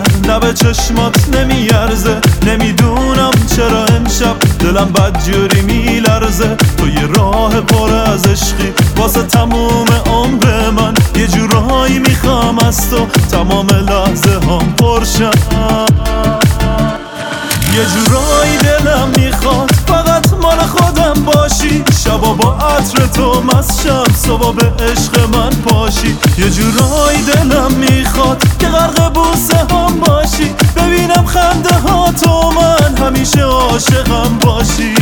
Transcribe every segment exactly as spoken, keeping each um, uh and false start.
نه به چشمات نمیارزه. نمیدونم چرا امشب دلم بدجوری میلرزه. تو یه راه پر از عشقی واسه تموم عمر من. یه جورایی میخوام از تو تمام لحظه هم پرشم. یه جورایی دلم میخواد فقط مال خودم باشی. شبا با عطر تو مستشم، صبح به عشق من پاشی. یه جورایی دلم میخواد که غرق بوسه هم باشی. ببینم خنده ها تو من همیشه عاشقم باشی.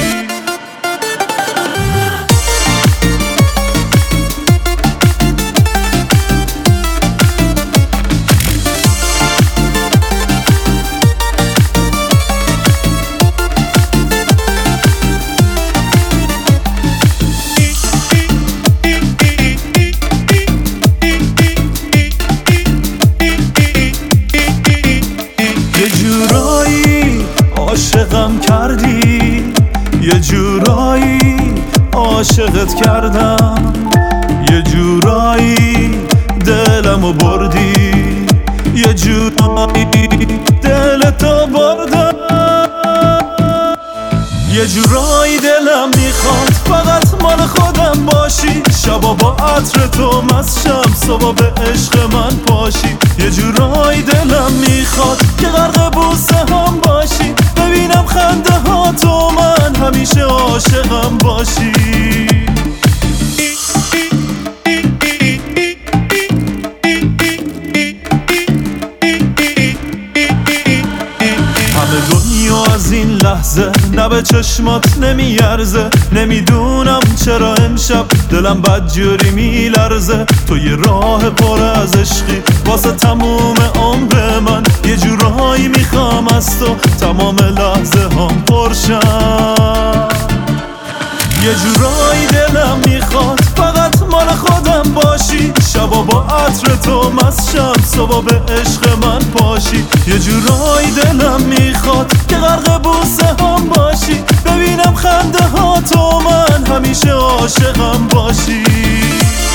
یه جورایی عاشقم کردی، یه جورایی عاشقت کردم. یه جورایی دلمو بردی، یه جورایی دلتو بردم. یه جورایی دلم میخواد فقط مال خودم باشی. شبا با عطر تو مستشم، صبح به عشق من پاشی. یه جورایی دلم میخواد که غرق بوسه هم باشی. ببینم خنده ها تو من همیشه عاشقم باشی. همه دنیا از این لحظه نه به چشمات نمیارزه. نمیدونم چرا امشب دلم بدجوری میلرزه. تو یه راه پر از عشقی واسه تموم عمر من. یه جورایی میخوام از تو تمام لحظه هم پرشم. یه جورایی دلم میخواد فقط مال خودم باشی. شبا با عطر تو مستشم، صبح به عشق من پاشی. یه جورایی دلم میخواد که غرق بوسه هم باشی. ببینم خنده ها تو من همیشه عاشقم باشی.